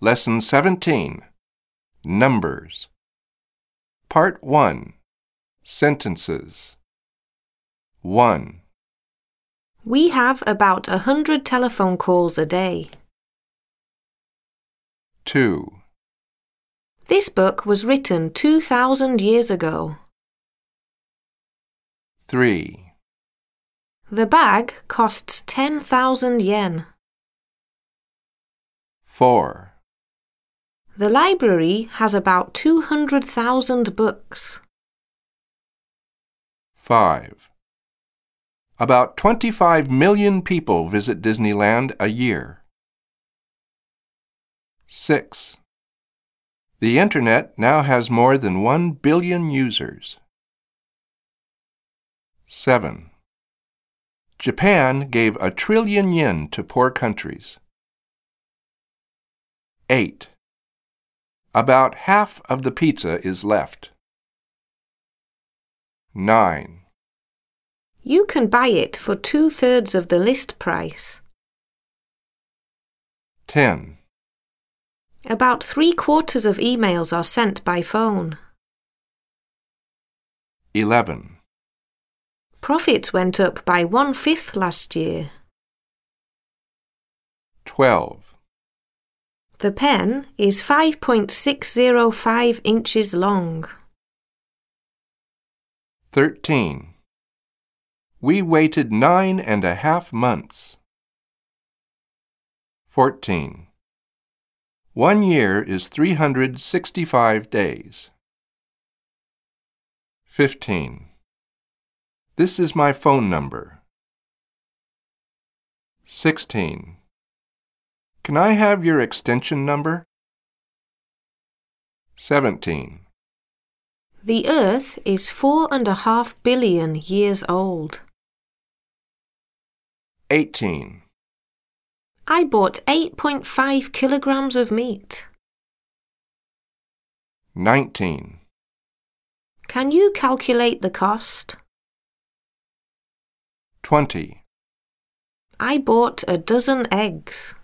Lesson 17. Numbers. Part 1. Sentences. 1. We have about 100 telephone calls a day. 2. This book was written 2,000 years ago. 3. The bag costs 10,000 yen. 4. The library has about 200,000 books. 5. About 25 million people visit Disneyland a year. 6. The Internet now has more than 1 billion users. 7. Japan gave 1 trillion yen to poor countries. 8. About half of the pizza is left. 9. You can buy it for 2/3 of the list price. 10. About 3/4 of emails are sent by phone. 11. Profits went up by 1/5 last year. 12. The pen is 5.605 inches long. 13. We waited 9.5 months. 14. 1 year is 365 days. 15. This is my phone number. 16. Can I have your extension number? 17. The Earth is 4.5 billion years old. 18. I bought 8.5 kilograms of meat. 19. Can you calculate the cost? 20. I bought 12 eggs.